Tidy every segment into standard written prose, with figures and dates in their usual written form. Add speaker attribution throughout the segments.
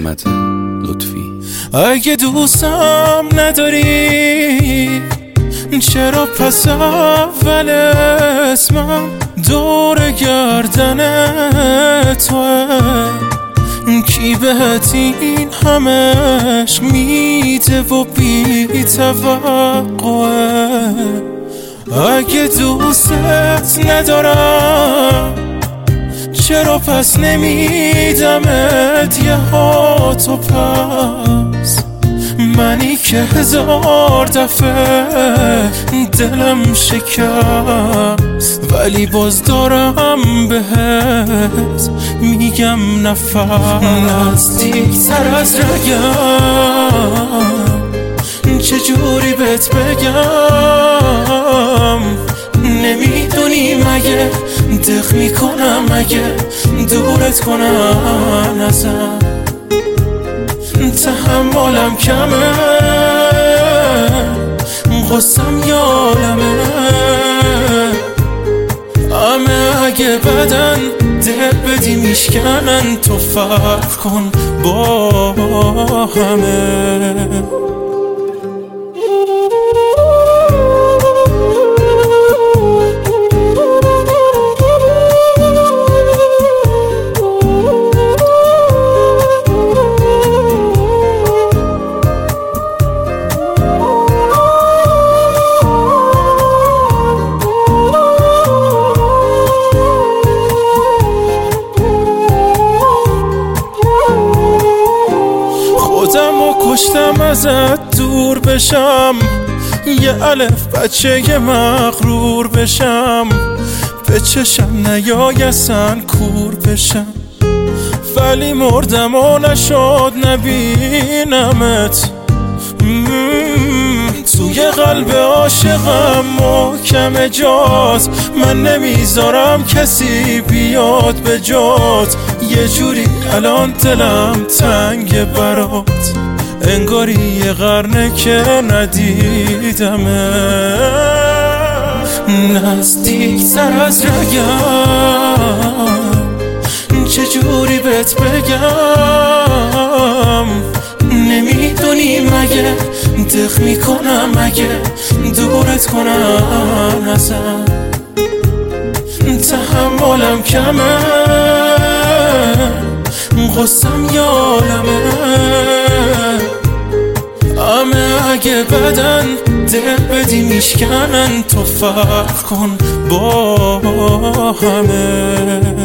Speaker 1: محمد لطفی.
Speaker 2: اگه دوستم نداری چرا پس اول اسمم دور گردن توه؟ کی بهت این همش میده و بی توقعه؟ اگه دوستت ندارم چرا پس نمیدمت یه هاتو پس؟ منی که 1000 دفعه دلم شکست ولی باز دارم بهت میگم نفس. نزدیکتر از رگم چجوری بهت بگم؟ نمیدونی مگه دق میکنم اگه دورت کنم ازم؟ تحملم کمه غصم یالمه همه اگه بدن دل بدی میشکنن تو فرق کن با همه. کشتم ازت دور بشم یه الف بچه مغرور بشم به چشم نیایسن کور بشم ولی مردم و نشد نبینمت. توی قلب عاشقم محکم جات من نمیذارم کسی بیاد به جات. یه جوری الان دلم تنگ برات انگاری یه قرنه که ندیدمه. نزدیکتر از رگم چجوری بهت بگم؟ نمیدونی مگه دق میکنم اگه دورت کنم ازم؟ تحملم کمه غصم یالمه همه اگه بدن دل بدی میشکنن تو فرق کن با همه.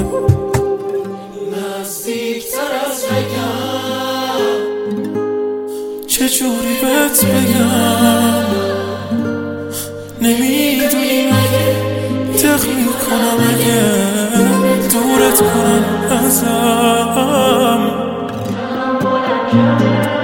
Speaker 3: نزدیکتر از رگم
Speaker 2: چجوری بهت بگم؟ نمیدونی مگه دق میکنم اگه دورت کنم ازم؟